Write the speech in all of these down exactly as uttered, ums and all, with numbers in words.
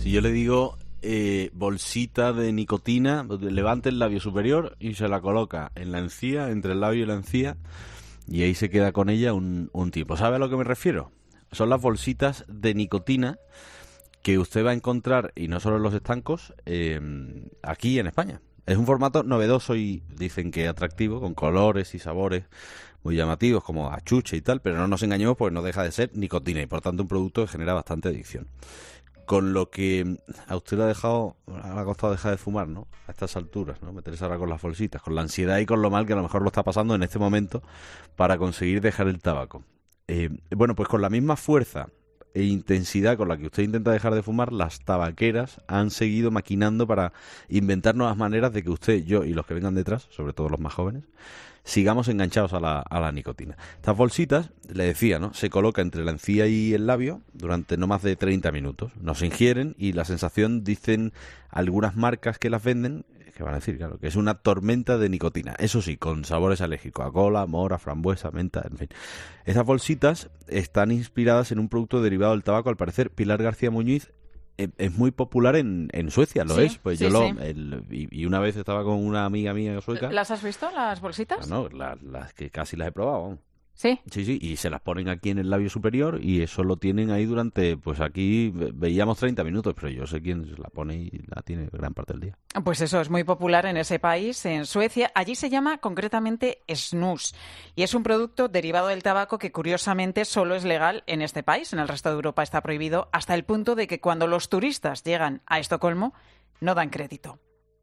Si yo le digo eh, bolsita de nicotina, levante el labio superior y se la coloca en la encía, entre el labio y la encía, y ahí se queda con ella un, un tiempo. ¿Sabe a lo que me refiero? Son las bolsitas de nicotina que usted va a encontrar, y no solo en los estancos, eh, aquí en España. Es un formato novedoso y dicen que atractivo, con colores y sabores muy llamativos, como achuche y tal, pero no nos engañemos porque no deja de ser nicotina y por tanto un producto que genera bastante adicción. Con lo que a usted le ha dejado, le ha costado dejar de fumar, ¿no? A estas alturas, ¿no? Meterse ahora con las bolsitas, con la ansiedad y con lo mal que a lo mejor lo está pasando en este momento para conseguir dejar el tabaco. Eh, bueno, pues con la misma fuerza e intensidad con la que usted intenta dejar de fumar, las tabaqueras han seguido maquinando para inventar nuevas maneras de que usted, yo y los que vengan detrás, sobre todo los más jóvenes, sigamos enganchados a la, a la nicotina. Estas bolsitas, le decía, ¿no? Se coloca entre la encía y el labio durante no más de treinta minutos. No se ingieren y la sensación, dicen algunas marcas que las venden, que van a decir, claro, que es una tormenta de nicotina. Eso sí, con sabores alérgicos, a cola, mora, frambuesa, menta, en fin. Estas bolsitas están inspiradas en un producto derivado del tabaco. Al parecer, Pilar García Muñiz es muy popular en, en Suecia, lo sí, es. Pues sí, yo lo sí. el, y, y una vez estaba con una amiga mía sueca. ¿Las has visto, las bolsitas? No, no, las, las que casi las he probado. Sí. Sí, sí, y se las ponen aquí en el labio superior y eso lo tienen ahí durante, pues aquí veíamos treinta minutos, pero yo sé quién se la pone y la tiene gran parte del día. Pues eso, es muy popular en ese país, en Suecia. Allí se llama concretamente snus y es un producto derivado del tabaco que curiosamente solo es legal en este país. En el resto de Europa está prohibido hasta el punto de que cuando los turistas llegan a Estocolmo no dan crédito.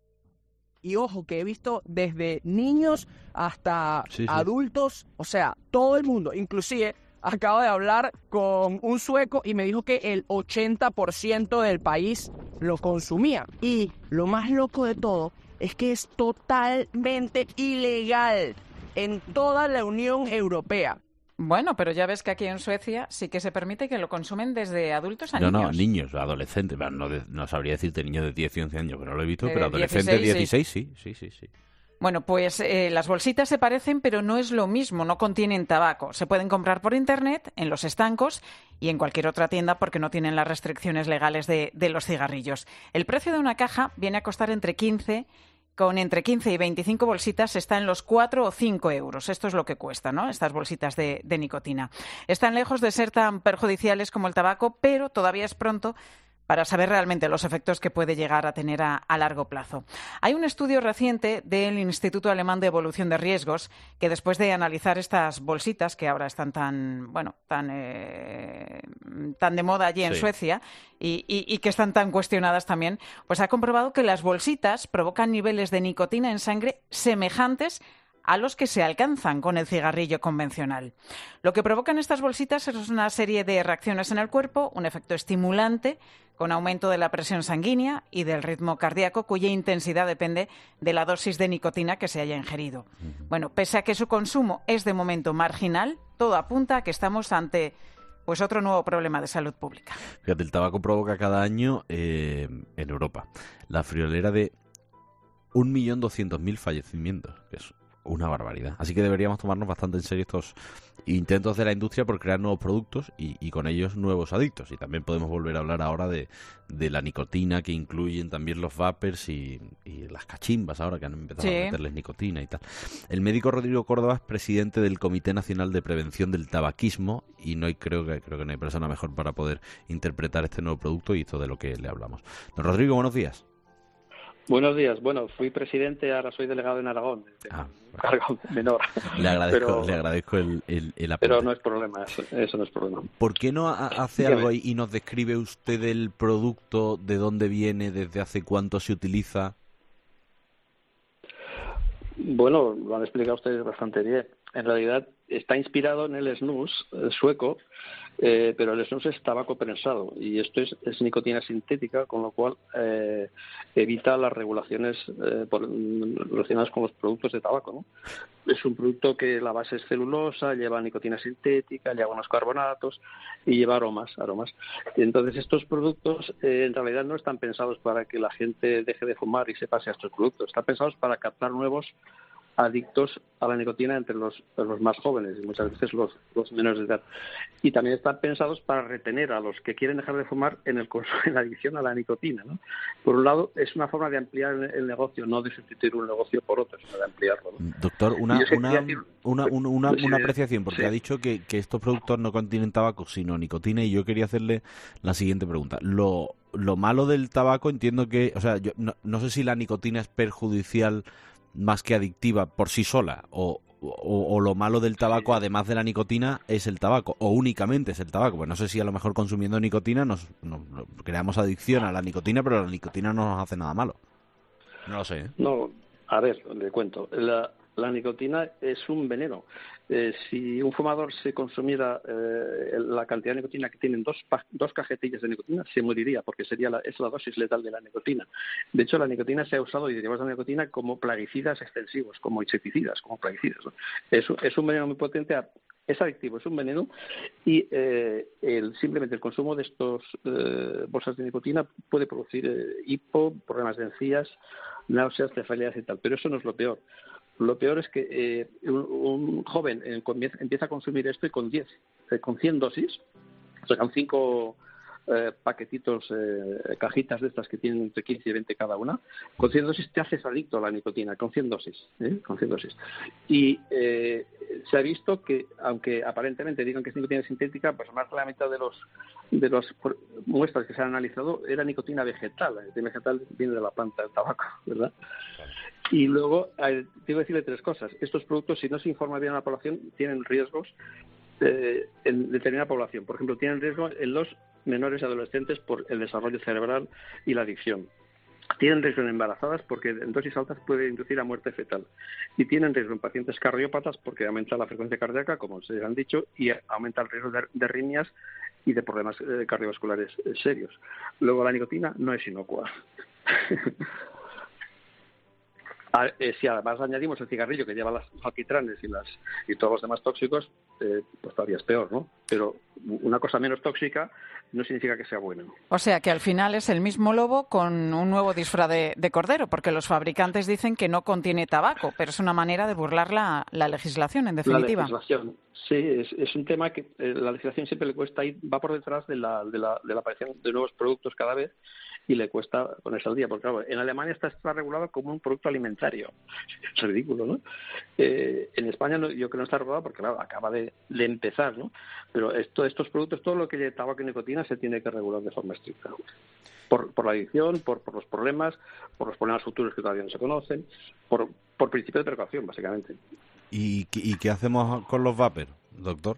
Y ojo, que he visto desde niños hasta sí, sí. adultos, o sea, todo el mundo. Inclusive, acabo de hablar con un sueco y me dijo que el ochenta por ciento del país lo consumía. Y lo más loco de todo es que es totalmente ilegal en toda la Unión Europea. Bueno, pero ya ves que aquí en Suecia sí que se permite que lo consumen desde adultos a no, niños. No, no, niños, adolescentes. No, de, no sabría decirte niños de diez y once años, que no lo he visto, de pero adolescentes dieciséis, dieciséis, sí, sí, sí, sí. Bueno, pues eh, las bolsitas se parecen, pero no es lo mismo, no contienen tabaco. Se pueden comprar por internet, en los estancos y en cualquier otra tienda porque no tienen las restricciones legales de, de los cigarrillos. El precio de una caja viene a costar entre quince... Con entre quince y veinticinco bolsitas está en los cuatro o cinco euros. Esto es lo que cuesta, ¿no? Estas bolsitas de, de nicotina. Están lejos de ser tan perjudiciales como el tabaco, pero todavía es pronto para saber realmente los efectos que puede llegar a tener a, a largo plazo. Hay un estudio reciente del Instituto Alemán de Evolución de Riesgos que después de analizar estas bolsitas que ahora están tan, bueno, tan, eh, tan de moda allí en Sí. Suecia y, y, y que están tan cuestionadas también, pues ha comprobado que las bolsitas provocan niveles de nicotina en sangre semejantes a los que se alcanzan con el cigarrillo convencional. Lo que provocan estas bolsitas es una serie de reacciones en el cuerpo, un efecto estimulante con aumento de la presión sanguínea y del ritmo cardíaco, cuya intensidad depende de la dosis de nicotina que se haya ingerido. Bueno, pese a que su consumo es de momento marginal, todo apunta a que estamos ante pues otro nuevo problema de salud pública. Fíjate, el tabaco provoca cada año eh, en Europa la friolera de un millón doscientos mil fallecimientos, que es una barbaridad. Así que deberíamos tomarnos bastante en serio estos intentos de la industria por crear nuevos productos y, y con ellos nuevos adictos. Y también podemos volver a hablar ahora de, de la nicotina, que incluyen también los vapers y, y las cachimbas ahora que han empezado Sí. a meterles nicotina y tal. El médico Rodrigo Córdoba es presidente del Comité Nacional de Prevención del Tabaquismo y no hay, creo que creo que no hay persona mejor para poder interpretar este nuevo producto y esto de lo que le hablamos. Don Rodrigo, buenos días. Buenos días. Bueno, fui presidente, ahora soy delegado en Aragón. Ah, Un cargo menor. Le agradezco, Pero- le agradezco el, el, el apunte. Pero no es problema, eso, eso no es problema. ¿Por qué no ha- hace Dígame. algo ahí y nos describe usted el producto, de dónde viene, desde hace cuánto se utiliza? Bueno, lo han explicado ustedes bastante bien. En realidad está inspirado en el snus eh, sueco, eh, pero el snus es tabaco prensado y esto es, es nicotina sintética, con lo cual eh, evita las regulaciones eh, por- relacionadas con los productos de tabaco, ¿no? Es un producto que la base es celulosa, lleva nicotina sintética, lleva unos carbonatos y lleva aromas, aromas. Entonces estos productos eh, en realidad no están pensados para que la gente deje de fumar y se pase a estos productos, están pensados para captar nuevos adictos a la nicotina entre los, los más jóvenes y muchas veces los, los menores de edad. Y también están pensados para retener a los que quieren dejar de fumar en, el, en la adicción a la nicotina, ¿no? Por un lado, es una forma de ampliar el, el negocio, no de sustituir un negocio por otro, sino de ampliarlo, ¿no? Doctor, una, una, decir, una, una, una, sí, una apreciación, porque sí. ha dicho que, que estos productos no contienen tabaco, sino nicotina, y yo quería hacerle la siguiente pregunta. Lo, lo malo del tabaco, entiendo que, o sea, yo no, no sé si la nicotina es perjudicial más que adictiva por sí sola, o, o, o lo malo del tabaco, además de la nicotina, es el tabaco, o únicamente es el tabaco. Pues no sé si a lo mejor consumiendo nicotina nos, nos, nos creamos adicción a la nicotina, pero la nicotina no nos hace nada malo. No lo sé, ¿eh? No, a ver, le cuento. La, la nicotina es un veneno. Eh, si un fumador se consumiera eh, la cantidad de nicotina que tienen dos, dos cajetillas de nicotina, se moriría, porque sería la, es la dosis letal de la nicotina. De hecho, la nicotina se ha usado y derivados de la nicotina como plaguicidas extensivos, como insecticidas, como plaguicidas, ¿no? Es, es un veneno muy potente, es adictivo, es un veneno, y eh, el, simplemente el consumo de estos eh, bolsas de nicotina puede producir eh, hipo, problemas de encías, náuseas, cefaleas y tal. Pero eso no es lo peor. Lo peor es que eh, un, un joven eh, empieza a consumir esto y con diez, eh, con cien dosis, o sea, con cinco eh, paquetitos, eh, cajitas de estas que tienen entre quince y veinte cada una, con cien dosis te haces adicto a la nicotina, con cien dosis, ¿eh? con cien dosis. Y eh, se ha visto que, aunque aparentemente digan que es nicotina sintética, pues más de la mitad de los de las muestras que se han analizado era nicotina vegetal. La nicotina vegetal viene de la planta del tabaco, ¿verdad? Y luego, eh, tengo que decirle tres cosas. Estos productos, si no se informa bien a la población, tienen riesgos eh, en determinada población. Por ejemplo, tienen riesgo en los menores y adolescentes por el desarrollo cerebral y la adicción. Tienen riesgo en embarazadas porque en dosis altas puede inducir a muerte fetal. Y tienen riesgo en pacientes cardiópatas porque aumenta la frecuencia cardíaca, como se han dicho, y aumenta el riesgo de, de arritmias y de problemas eh, cardiovasculares eh, serios. Luego, la nicotina no es inocua. A, eh, si además añadimos el cigarrillo que lleva las alquitranes y las y todos los demás tóxicos, eh, pues todavía es peor, ¿no? Pero una cosa menos tóxica no significa que sea buena. O sea que al final es el mismo lobo con un nuevo disfraz de, de cordero, porque los fabricantes dicen que no contiene tabaco, pero es una manera de burlar la, la legislación, en definitiva. La legislación, sí, es, es un tema que eh, la legislación siempre le cuesta ir, va por detrás de la, de la, de la aparición de nuevos productos cada vez, y le cuesta ponerse al día, porque claro, en Alemania está, está regulado como un producto alimentario. Es ridículo, ¿no? Eh, en España no, yo creo que no está regulado porque, claro, acaba de, de empezar, ¿no? Pero esto, estos productos, todo lo que lleve tabaco y nicotina se tiene que regular de forma estricta. Por, por la adicción, por, por los problemas, por los problemas futuros que todavía no se conocen, por, por principio de precaución, básicamente. ¿Y, y qué hacemos con los vapers, doctor?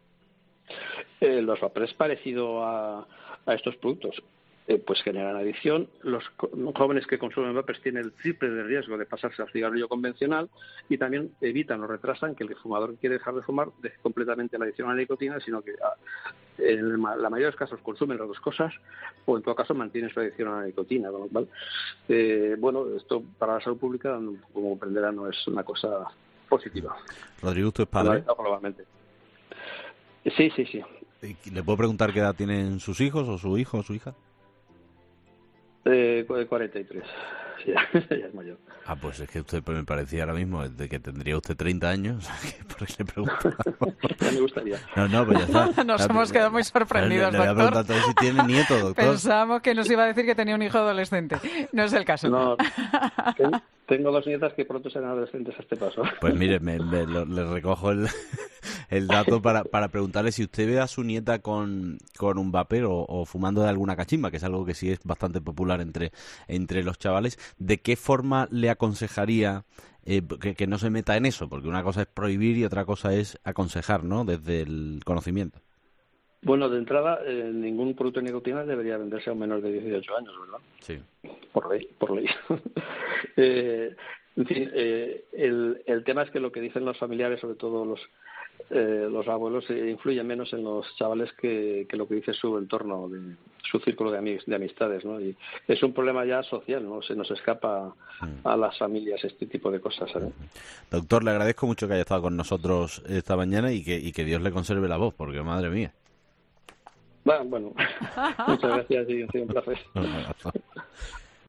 Eh, los vapers es parecido a, a estos productos. Eh, pues generan adicción. Los jóvenes que consumen vapers tienen el triple de riesgo de pasarse al cigarrillo convencional y también evitan o retrasan que el fumador que quiere dejar de fumar deje completamente la adicción a la nicotina, sino que a, en la mayoría de los casos consumen las dos cosas o en todo caso mantienen su adicción a la nicotina. Con lo cual, eh, bueno, esto para la salud pública, como comprenderá, no es una cosa positiva. Rodrigo, ¿usted es padre? Globalmente. Sí, sí, sí. ¿Le puedo preguntar qué edad tienen sus hijos o su hijo o su hija? Eh, cuarenta y tres. Ya, ya es mayor. Ah, pues es que usted me parecía ahora mismo de que tendría usted treinta años. ¿Por qué le preguntaba? Ya me gustaría. No, no, pues ya está. Nos no, hemos quedado muy sorprendidos, le, le doctor. Le voy a preguntar si tiene nieto, doctor. Pensábamos que nos iba a decir que tenía un hijo adolescente. No es el caso. No, tengo dos nietas que pronto serán adolescentes a este paso. Pues mire, me, me, lo, le recojo el, el dato para, para preguntarle si usted ve a su nieta con, con un vapor o, o fumando de alguna cachimba, que es algo que sí es bastante popular entre, entre los chavales. ¿De qué forma le aconsejaría eh, que, que no se meta en eso? Porque una cosa es prohibir y otra cosa es aconsejar, ¿no? Desde el conocimiento. Bueno, de entrada, eh, ningún producto de nicotina debería venderse a un menor de dieciocho años, ¿verdad? Sí. Por ley, por ley. eh, en fin, eh, el, el tema es que lo que dicen los familiares, sobre todo los eh, los abuelos, eh, influyen menos en los chavales que, que lo que dice su entorno, de, su círculo de, amig- de amistades, ¿no? Y es un problema ya social, ¿no? Se nos escapa mm. a las familias este tipo de cosas, ¿sabes? Doctor, le agradezco mucho que haya estado con nosotros esta mañana y que, y que Dios le conserve la voz, porque madre mía. Bueno, bueno. Muchas gracias y ha sido un placer.